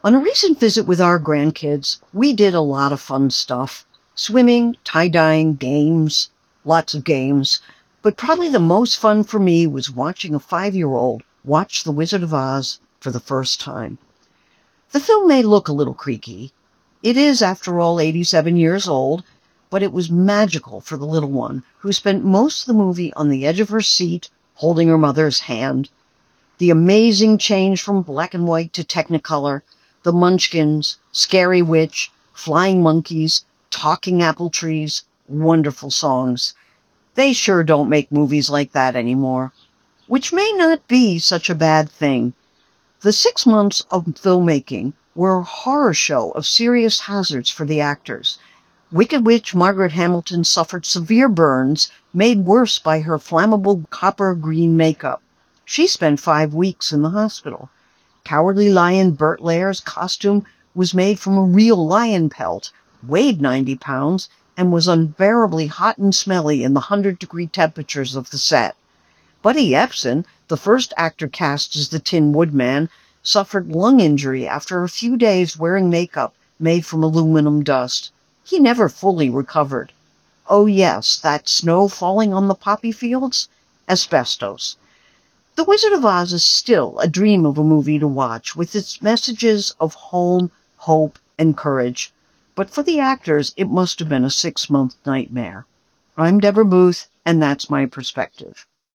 On a recent visit with our grandkids, we did a lot of fun stuff. Swimming, tie-dyeing, games, lots of games. But probably the most fun for me was watching a 5-year-old watch The Wizard of Oz for the first time. The film may look a little creaky. It is, after all, 87 years old, but it was magical for the little one, who spent most of the movie on the edge of her seat, holding her mother's hand. The amazing change from black and white to Technicolor, the Munchkins, Scary Witch, flying monkeys, talking apple trees, wonderful songs. They sure don't make movies like that anymore, which may not be such a bad thing. The 6 months of filmmaking were a horror show of serious hazards for the actors. Wicked Witch Margaret Hamilton suffered severe burns, made worse by her flammable copper green makeup. She spent 5 weeks in the hospital. Cowardly Lion Bert Lair's costume was made from a real lion pelt, weighed 90 pounds, and was unbearably hot and smelly in the 100-degree temperatures of the set. Buddy Epson, the first actor cast as the Tin Woodman, suffered lung injury after a few days wearing makeup made from aluminum dust. He never fully recovered. Oh yes, that snow falling on the poppy fields? Asbestos. The Wizard of Oz is still a dream of a movie to watch, with its messages of home, hope, and courage. But for the actors, it must have been a 6-month nightmare. I'm Deborah Booth, and that's my perspective.